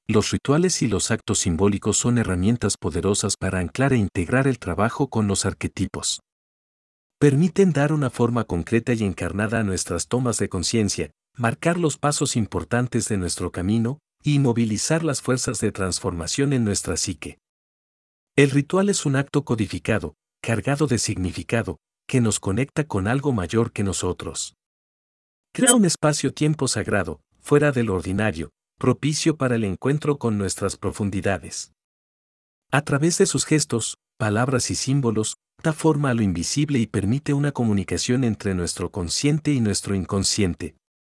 Los rituales y los actos simbólicos son herramientas poderosas para anclar e integrar el trabajo con los arquetipos. Permiten dar una forma concreta y encarnada a nuestras tomas de conciencia, marcar los pasos importantes de nuestro camino y movilizar las fuerzas de transformación en nuestra psique. El ritual es un acto codificado, cargado de significado, que nos conecta con algo mayor que nosotros. Crea un espacio-tiempo sagrado, fuera del ordinario, propicio para el encuentro con nuestras profundidades. A través de sus gestos, palabras y símbolos, da forma a lo invisible y permite una comunicación entre nuestro consciente y nuestro inconsciente.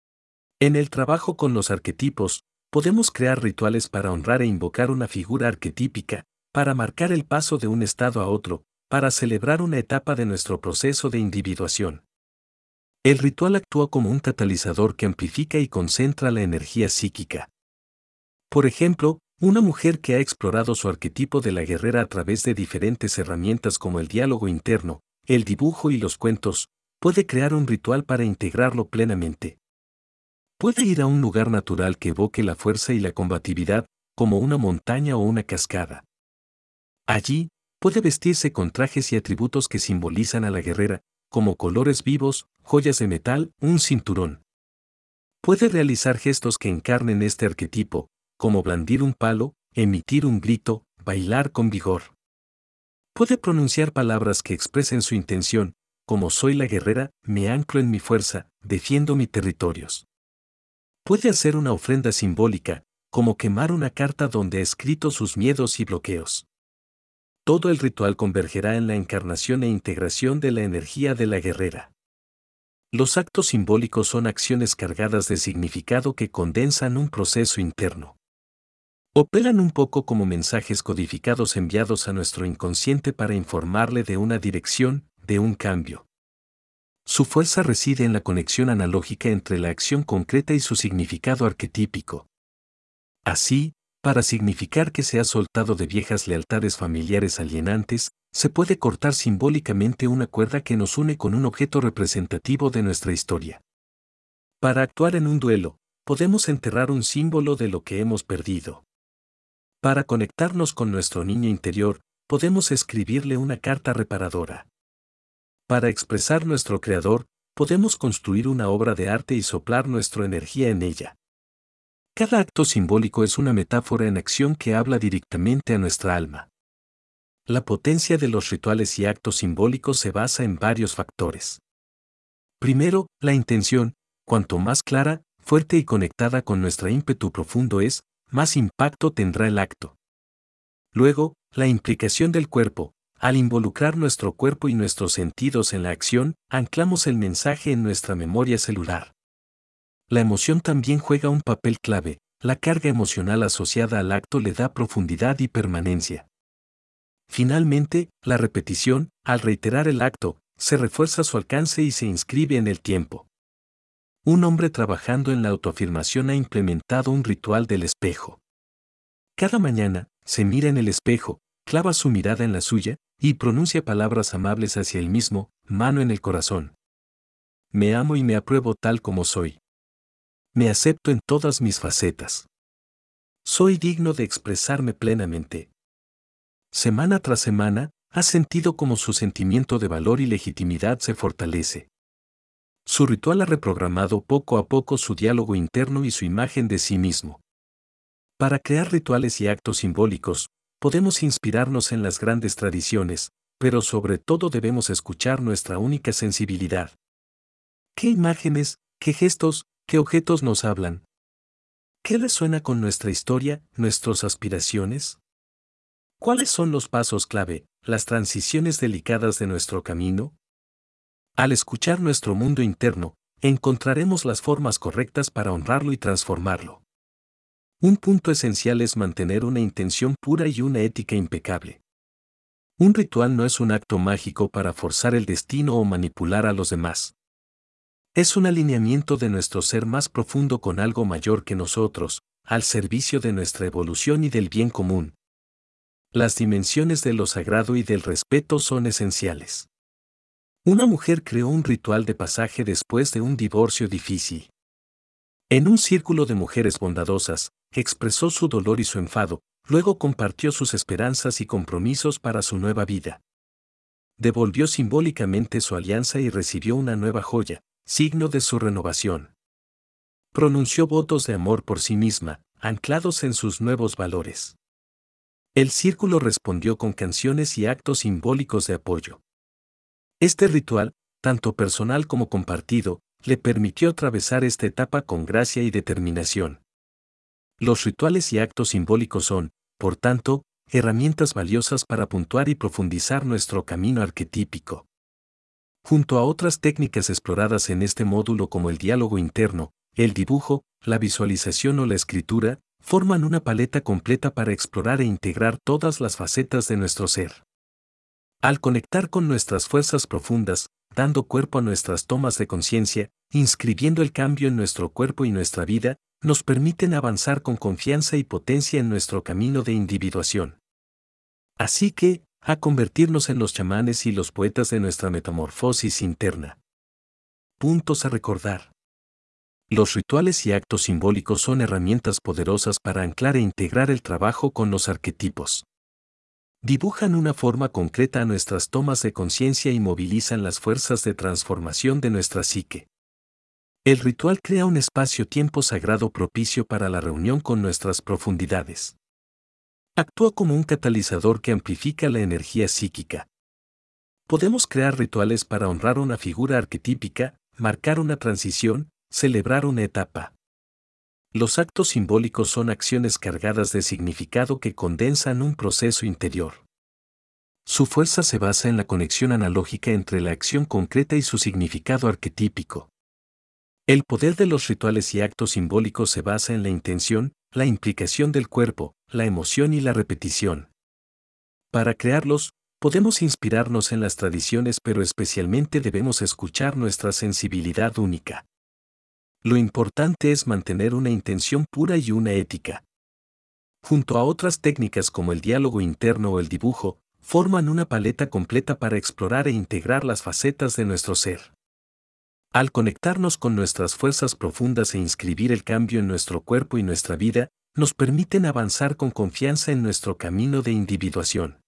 En el trabajo con los arquetipos, podemos crear rituales para honrar e invocar una figura arquetípica, para marcar el paso de un estado a otro, para celebrar una etapa de nuestro proceso de individuación. El ritual actúa como un catalizador que amplifica y concentra la energía psíquica. Por ejemplo, una mujer que ha explorado su arquetipo de la guerrera a través de diferentes herramientas como el diálogo interno, el dibujo y los cuentos, puede crear un ritual para integrarlo plenamente. Puede ir a un lugar natural que evoque la fuerza y la combatividad, como una montaña o una cascada. Allí, puede vestirse con trajes y atributos que simbolizan a la guerrera, como colores vivos, joyas de metal, un cinturón. Puede realizar gestos que encarnen este arquetipo, como blandir un palo, emitir un grito, bailar con vigor. Puede pronunciar palabras que expresen su intención, como soy la guerrera, me anclo en mi fuerza, defiendo mis territorios. Puede hacer una ofrenda simbólica, como quemar una carta donde ha escrito sus miedos y bloqueos. Todo el ritual convergerá en la encarnación e integración de la energía de la guerrera. Los actos simbólicos son acciones cargadas de significado que condensan un proceso interno. Operan un poco como mensajes codificados enviados a nuestro inconsciente para informarle de una dirección, de un cambio. Su fuerza reside en la conexión analógica entre la acción concreta y su significado arquetípico. Así, para significar que se ha soltado de viejas lealtades familiares alienantes, se puede cortar simbólicamente una cuerda que nos une con un objeto representativo de nuestra historia. Para actuar en un duelo, podemos enterrar un símbolo de lo que hemos perdido. Para conectarnos con nuestro niño interior, podemos escribirle una carta reparadora. Para expresar nuestro creador, podemos construir una obra de arte y soplar nuestra energía en ella. Cada acto simbólico es una metáfora en acción que habla directamente a nuestra alma. La potencia de los rituales y actos simbólicos se basa en varios factores. Primero, la intención, cuanto más clara, fuerte y conectada con nuestro ímpetu profundo es, más impacto tendrá el acto. Luego, la implicación del cuerpo. Al involucrar nuestro cuerpo y nuestros sentidos en la acción, anclamos el mensaje en nuestra memoria celular. La emoción también juega un papel clave. La carga emocional asociada al acto le da profundidad y permanencia. Finalmente, la repetición, al reiterar el acto, se refuerza su alcance y se inscribe en el tiempo. Un hombre trabajando en la autoafirmación ha implementado un ritual del espejo. Cada mañana, se mira en el espejo, clava su mirada en la suya, y pronuncia palabras amables hacia él mismo, mano en el corazón. Me amo y me apruebo tal como soy. Me acepto en todas mis facetas. Soy digno de expresarme plenamente. Semana tras semana, ha sentido como su sentimiento de valor y legitimidad se fortalece. Su ritual ha reprogramado poco a poco su diálogo interno y su imagen de sí mismo. Para crear rituales y actos simbólicos, podemos inspirarnos en las grandes tradiciones, pero sobre todo debemos escuchar nuestra única sensibilidad. ¿Qué imágenes, qué gestos, qué objetos nos hablan? ¿Qué resuena con nuestra historia, nuestras aspiraciones? ¿Cuáles son los pasos clave, las transiciones delicadas de nuestro camino? Al escuchar nuestro mundo interno, encontraremos las formas correctas para honrarlo y transformarlo. Un punto esencial es mantener una intención pura y una ética impecable. Un ritual no es un acto mágico para forzar el destino o manipular a los demás. Es un alineamiento de nuestro ser más profundo con algo mayor que nosotros, al servicio de nuestra evolución y del bien común. Las dimensiones de lo sagrado y del respeto son esenciales. Una mujer creó un ritual de pasaje después de un divorcio difícil. En un círculo de mujeres bondadosas, expresó su dolor y su enfado, luego compartió sus esperanzas y compromisos para su nueva vida. Devolvió simbólicamente su alianza y recibió una nueva joya, signo de su renovación. Pronunció votos de amor por sí misma, anclados en sus nuevos valores. El círculo respondió con canciones y actos simbólicos de apoyo. Este ritual, tanto personal como compartido, le permitió atravesar esta etapa con gracia y determinación. Los rituales y actos simbólicos son, por tanto, herramientas valiosas para puntuar y profundizar nuestro camino arquetípico. Junto a otras técnicas exploradas en este módulo como el diálogo interno, el dibujo, la visualización o la escritura, forman una paleta completa para explorar e integrar todas las facetas de nuestro ser. Al conectar con nuestras fuerzas profundas, dando cuerpo a nuestras tomas de conciencia, inscribiendo el cambio en nuestro cuerpo y nuestra vida, nos permiten avanzar con confianza y potencia en nuestro camino de individuación. Así que, a convertirnos en los chamanes y los poetas de nuestra metamorfosis interna. Puntos a recordar. Los rituales y actos simbólicos son herramientas poderosas para anclar e integrar el trabajo con los arquetipos. Dibujan una forma concreta a nuestras tomas de conciencia y movilizan las fuerzas de transformación de nuestra psique. El ritual crea un espacio-tiempo sagrado propicio para la reunión con nuestras profundidades. Actúa como un catalizador que amplifica la energía psíquica. Podemos crear rituales para honrar una figura arquetípica, marcar una transición, celebrar una etapa. Los actos simbólicos son acciones cargadas de significado que condensan un proceso interior. Su fuerza se basa en la conexión analógica entre la acción concreta y su significado arquetípico. El poder de los rituales y actos simbólicos se basa en la intención, la implicación del cuerpo, la emoción y la repetición. Para crearlos, podemos inspirarnos en las tradiciones, pero especialmente debemos escuchar nuestra sensibilidad única. Lo importante es mantener una intención pura y una ética. Junto a otras técnicas como el diálogo interno o el dibujo, forman una paleta completa para explorar e integrar las facetas de nuestro ser. Al conectarnos con nuestras fuerzas profundas e inscribir el cambio en nuestro cuerpo y nuestra vida, nos permiten avanzar con confianza en nuestro camino de individuación.